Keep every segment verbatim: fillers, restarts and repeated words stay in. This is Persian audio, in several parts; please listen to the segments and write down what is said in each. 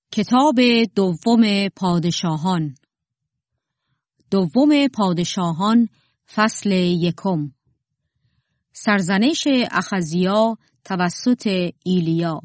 کتاب دوم پادشاهان. دوم پادشاهان فصل یکم. سرزنش اخزیا توسط ایلیا.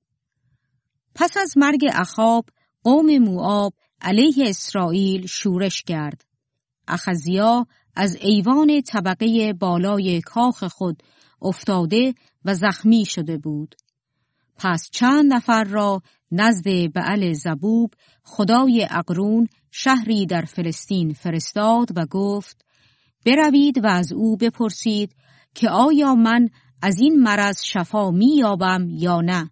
پس از مرگ اخاب قوم موآب علیه اسرائیل شورش کرد. اخزیا از ایوان طبقه بالای کاخ خود افتاده و زخمی شده بود. پس چند نفر را نزد بعل زبوب خدای اقرون شهری در فلسطین فرستاد و گفت: بروید و از او بپرسید که آیا من از این مرض شفا می یابم یا نه.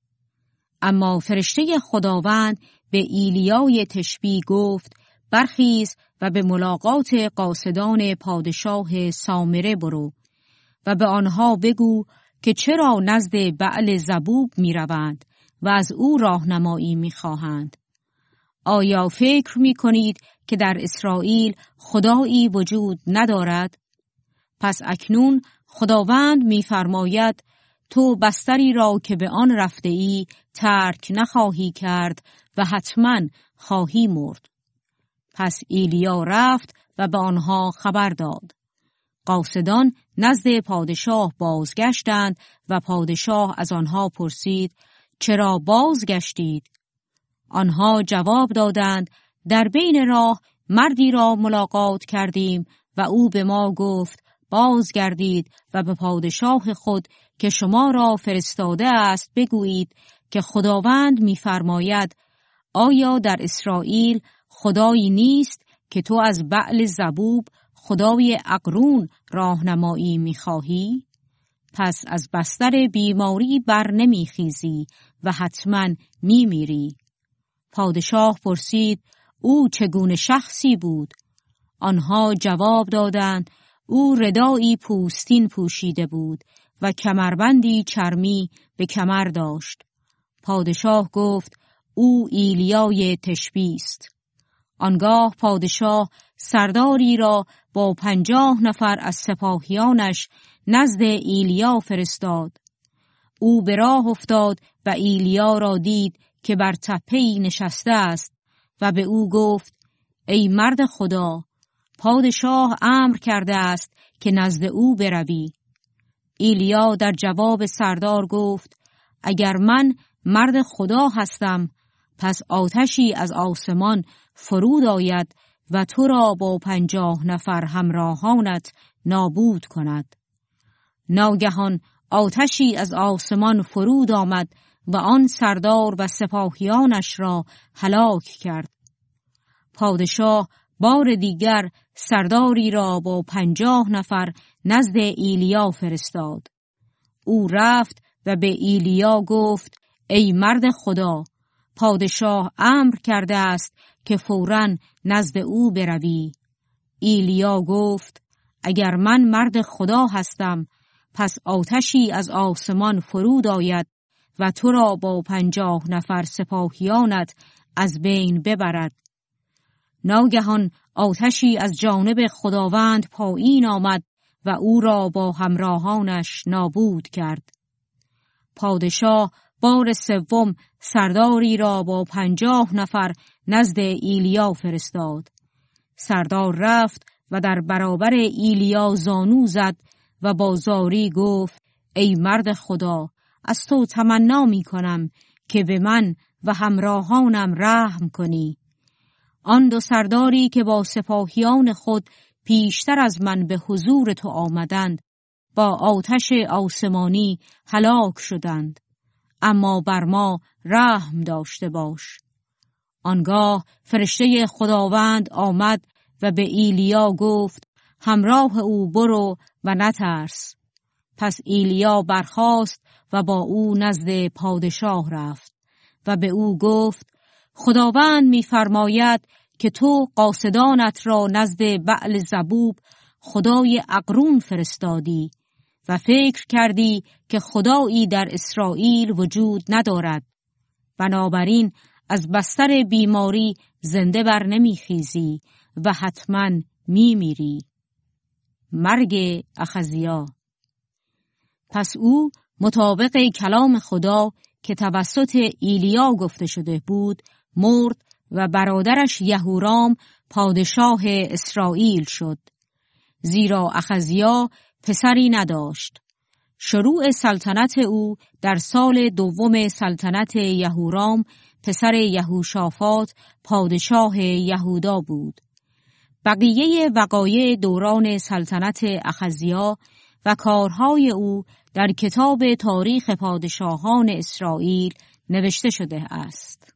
اما فرشته خداوند به ایلیای تشبی گفت: برخیز و به ملاقات قاصدان پادشاه سامره برو و به آنها بگو که چرا نزد بعل زبوب می روند و از او راهنمایی می خواهند. آیا فکر می کنید که در اسرائیل خدایی وجود ندارد؟ پس اکنون خداوند می فرماید تو بستری را که به آن رفته ای ترک نخواهی کرد و حتما خواهی مرد. پس ایلیا رفت و به آنها خبر داد. قاصدان نزد پادشاه بازگشتند و پادشاه از آنها پرسید: چرا بازگشتید؟ آنها جواب دادند: در بین راه مردی را ملاقات کردیم و او به ما گفت بازگردید و به پادشاه خود که شما را فرستاده است بگویید که خداوند می‌فرماید: آیا در اسرائیل خدایی نیست که تو از بعل زبوب خدای اقرون راهنمایی می‌خواهی؟ پس از بستر بیماری بر نمیخیزی و حتما میمیری. پادشاه پرسید: او چگونه شخصی بود؟ آنها جواب دادند: او ردایی پوستین پوشیده بود و کمربندی چرمی به کمر داشت. پادشاه گفت: او ایلیای تشبی است. آنگاه پادشاه سرداری را با پنجاه نفر از سپاهیانش نزد ایلیا فرستاد. او به راه افتاد و ایلیا را دید که بر تپه‌ای نشسته است و به او گفت: ای مرد خدا، پادشاه امر کرده است که نزد او بروی. ایلیا در جواب سردار گفت: اگر من مرد خدا هستم، پس آتشی از آسمان فرود آید و تو را با پنجاه نفر همراهانت نابود کند. ناگهان آتشی از آسمان فرود آمد و آن سردار و سپاهیانش را هلاک کرد. پادشاه بار دیگر سرداری را با پنجاه نفر نزد ایلیا فرستاد. او رفت و به ایلیا گفت: ای مرد خدا، پادشاه امر کرده است که فوراً نزد او بروی. ایلیا گفت: اگر من مرد خدا هستم، پس آتشی از آسمان فرود آید و تو را با پنجاه نفر سپاهیانت از بین ببرد. ناگهان آتشی از جانب خداوند پایین آمد و او را با همراهانش نابود کرد. پادشاه بار سوم سرداری را با پنجاه نفر نزد ایلیا فرستاد. سردار رفت و در برابر ایلیا زانو زد و با زاری گفت: ای مرد خدا، از تو تمنا می کنم که به من و همراهانم رحم کنی. آن دو سرداری که با سپاهیان خود پیشتر از من به حضور تو آمدند با آتش آسمانی هلاک شدند، اما بر ما رحم داشته باش. آنگاه فرشته خداوند آمد و به ایلیا گفت: همراه او برو و نترس. پس ایلیا برخاست و با او نزد پادشاه رفت و به او گفت: خداوند می‌فرماید که تو قاصدانت را نزد بعل زبوب خدای اقرون فرستادی و فکر کردی که خدایی در اسرائیل وجود ندارد. بنابراین از بستر بیماری زنده بر نمیخیزی و حتما میمیری. مرگ اخزیا. پس او مطابق کلام خدا که توسط ایلیا گفته شده بود مرد و برادرش یهورام پادشاه اسرائیل شد. زیرا اخزیا پسری نداشت. شروع سلطنت او در سال دوم سلطنت یهورام پسر یهوشافاط پادشاه یهودا بود. بقیه وقایع دوران سلطنت اخزیا و کارهای او در کتاب تاریخ پادشاهان اسرائیل نوشته شده است.